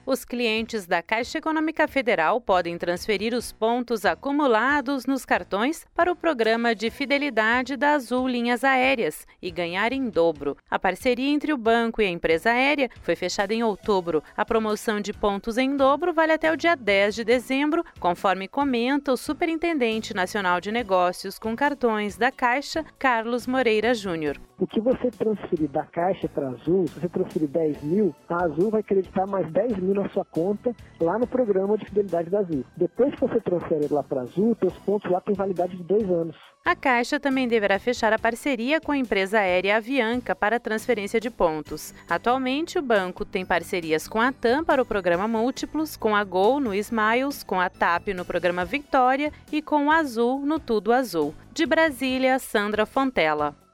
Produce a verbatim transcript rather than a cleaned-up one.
Os clientes da Caixa Econômica Federal podem transferir os pontos acumulados nos cartões para o programa de fidelidade da Azul Linhas Aéreas e ganhar em dobro. A parceria entre o banco e a empresa aérea foi fechada em outubro. A promoção de pontos em dobro vale até o dia dez de dezembro, conforme comenta o Superintendente Nacional de Negócios com Cartões da Caixa, Carlos Moreira Júnior. O que você transferir da Caixa para a Azul, se você transferir dez mil, a Azul vai acreditar mais dez mil na sua conta lá no programa de fidelidade da Azul. Depois que você transfere lá para a Azul, seus pontos lá têm validade de dois anos. A Caixa também deverá fechar a parceria com a empresa aérea Avianca para a transferência de pontos. Atualmente, o banco tem parcerias com a TAM para o programa Múltiplos, com a Gol no Smiles, com a TAP no programa Vitória e com a Azul no Tudo Azul. De Brasília, Sandra Fontela.